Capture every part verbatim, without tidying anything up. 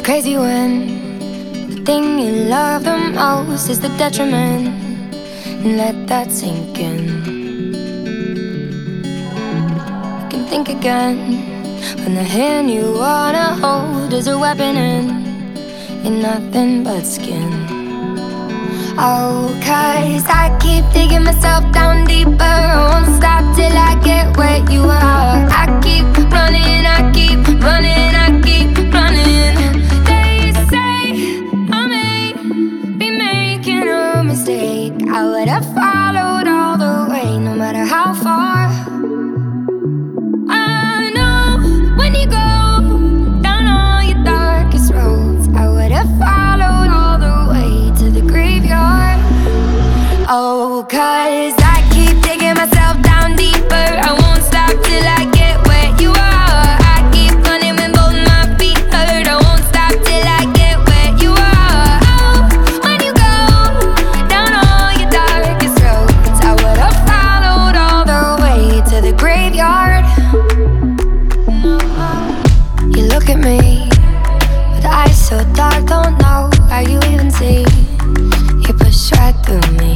crazy when the thing you love the most is the detriment. And let that sink in. You can think again when the hand you wanna hold is a weapon and you're nothing but skin. Oh, cause I keep digging myself down deeper. I won't stop till I get where you are. I keep running, I keep running, I keep running. They say I may be making a mistake. I would have followed all the way, no matter how far. I know when you go down all your darkest roads, I would have followed all the way to the graveyard. Oh, cause I keep digging myself down deeper. I won't stop till I get where you are. I keep running when both my feet hurt. I won't stop till I get where you are. Oh, when you go down all your darkest roads, I would have followed all the way to the graveyard. You look at me with eyes so dark, don't know how you even see. You push right through me.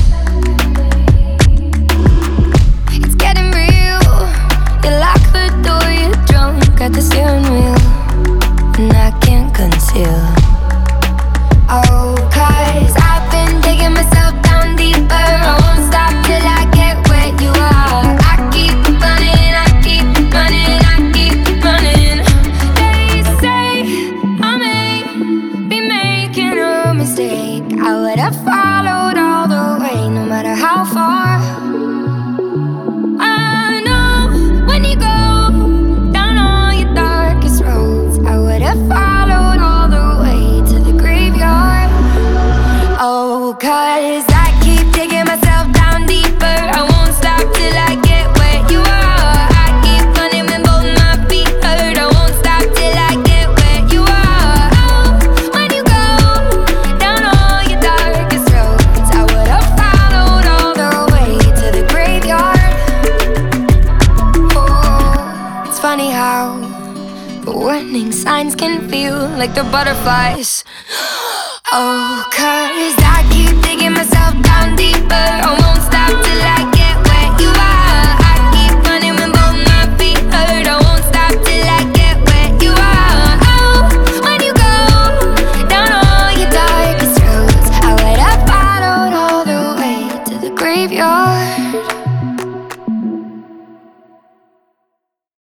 It's getting real. You lock the door, you're drunk at the steering wheel, and I can't conceal. Oh, cause I've been digging myself down deeper. I won't stop till I get where you are. I keep running, I keep running, I keep running. They say I may be making a mistake. I would have followed all the way, no matter how far. I know when you go down all your darkest roads, I would have followed all the way to the graveyard. Oh, cause I keep digging myself down deeper. I won't stop till I get where you are. I keep running when both my feet hurt. I won't stop till I get where you are. Oh, when you go down all your darkest roads, I would have followed all the way to the graveyard. Oh, it's funny how the warning signs can feel like the butterflies. Oh, cause I keep digging myself down deeper. I won't stop till